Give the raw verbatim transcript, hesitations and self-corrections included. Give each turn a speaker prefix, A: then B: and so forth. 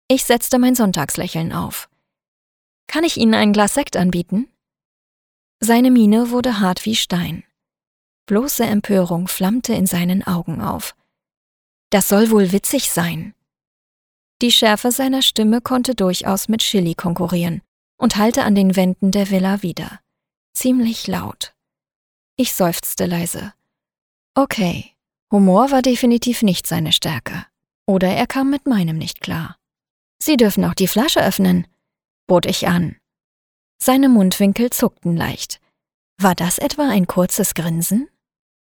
A: Ich setzte mein Sonntagslächeln auf. »Kann ich Ihnen ein Glas Sekt anbieten?« Seine Miene wurde hart wie Stein. Bloße Empörung flammte in seinen Augen auf. »Das soll wohl witzig sein.« Die Schärfe seiner Stimme konnte durchaus mit Chili konkurrieren und hallte an den Wänden der Villa wider. Ziemlich laut. Ich seufzte leise. Okay, Humor war definitiv nicht seine Stärke. Oder er kam mit meinem nicht klar. »Sie dürfen auch die Flasche öffnen«, bot ich an. Seine Mundwinkel zuckten leicht. War das etwa ein kurzes Grinsen?